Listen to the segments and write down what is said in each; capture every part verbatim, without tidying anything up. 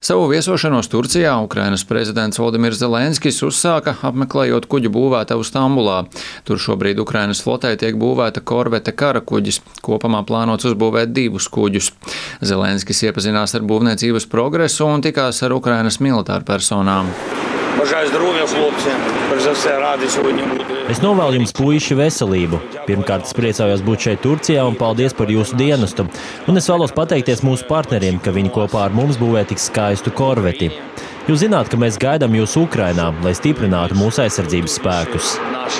Savu viesošanos Turcijā Ukrainas prezidents Volodimirs Zelenskis uzsāka apmeklējot kuģu būvētavu Stambulā. Tur šobrīd Ukrainas flotē tiek būvēta korvete kara kuģis. Kopumā plānots uzbūvēt divus kuģus. Zelenskis iepazinās ar būvniecības progresu un tikās ar Ukrainas militāru personām. Es novēlu jums, puiši, veselību. Pirmkārt, es priecājos būt šeit Turcijā un paldies par jūsu dienestu. Un es vēlos pateikties mūsu partneriem, ka viņi kopā ar mums būvē tik skaistu korveti. Jūs zināt, ka mēs gaidām jūs Ukrainā, lai stiprinātu mūsu aizsardzības spēkus.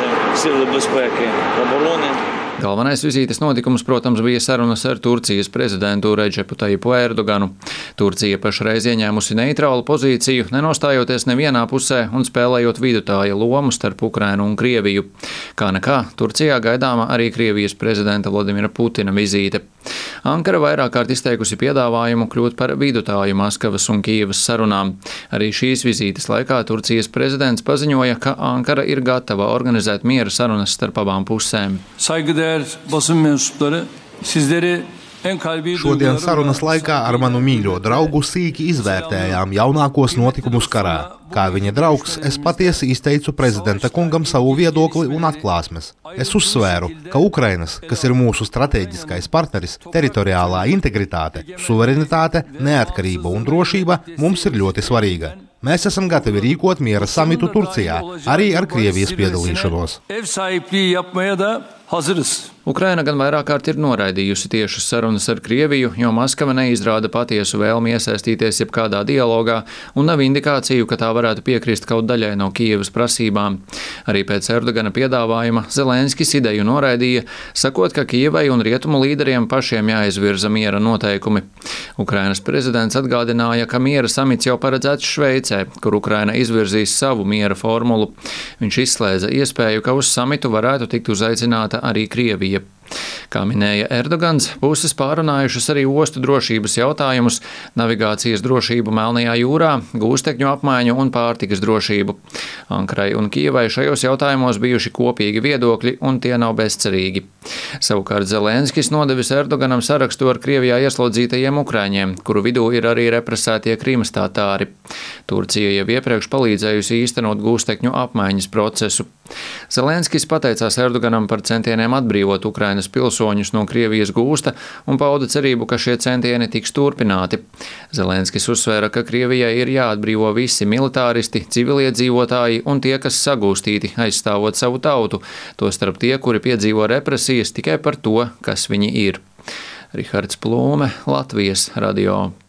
Galvenais vizītes notikums, protams, bija sarunas ar Turcijas prezidentu Redžepu Tajipu Erdoganu. Turcija pašreiz ieņēmusi neitrālu pozīciju, nenostājoties nevienā pusē un spēlējot vidutāja lomu starp Ukrainu un Krieviju. Kā nekā, Turcijā gaidāma arī Krievijas prezidenta Vladimira Putina vizīte. Ankara vairāk kārt izteikusi piedāvājumu kļūt par vidutāju Maskavas un Kijevas sarunām. Arī šīs vizītes laikā Turcijas prezidents paziņoja, ka Ankara ir gatava organizēt miera sarunas starp abām pusēm. Šodien sarunas laikā ar manu mīļo draugu sīki izvērtējām jaunākos notikumus karā. Kā viņa draugs, es patiesi izteicu prezidenta kungam savu viedokli un atklāsmes. Es uzsvēru, ka Ukrainas, kas ir mūsu stratēģiskais partneris, teritoriālā integritāte, suverenitāte, neatkarība un drošība mums ir ļoti svarīga. Mēs esam gatavi rīkot miera samitu Turcijā, arī ar Krievijas piedalīšanos. Ukraina gan vairāk kārt ir noraidījusi tiešas sarunas ar Krieviju, jo Maskava neizrāda patiesu vēlmi iesaistīties jebkādā dialogā un nav indikāciju, ka tā varētu piekrist kaut daļai no Kijevas prasībām. Arī pēc Erdogana piedāvājuma Zelenskis ideju noraidīja, sakot, ka Kijevai un rietumu līderiem pašiem jāizvirza miera noteikumi. Ukrainas prezidents atgādināja, ka miera samits jau paredzēts Šveicē, kur Ukraina izvirzīs savu miera formulu. Viņš izslēdza iespēju, ka uz samitu varētu tikt uzaicināta arī Krievija. Kā minēja Erdogans, puses pārunājušas arī ostu drošības jautājumus, navigācijas drošību Melnajā jūrā, gūstekņu apmaiņu un pārtikas drošību. Ankarai un Kijevai šajos jautājumos bijuši kopīgi viedokļi, un tie nav bezcerīgi. Savukārt Zelenskis nodevis Erdoganam sarakstu ar Krievijā ieslodzītajiem ukraiņiem, kuru vidū ir arī represētie Krimas tātāri. Turcija jau iepriekš palīdzējusi īstenot gūstekņu apmaiņas procesu. Zelenskis pateicās Erdoganam par centieniem atbrīvot Ukrainas pilsoņus no Krievijas gūsta un pauda cerību, ka šie centieni tiks turpināti. Zelenskis uzsvēra, ka Krievijai ir jāatbrīvo visi militāristi, civiliedzīvotāji un tie, kas sagūstīti aizstāvot savu tautu, tostarp tie, kuri piedzīvo represijas tikai par to, kas viņi ir. Rihards Plūme, Latvijas radio.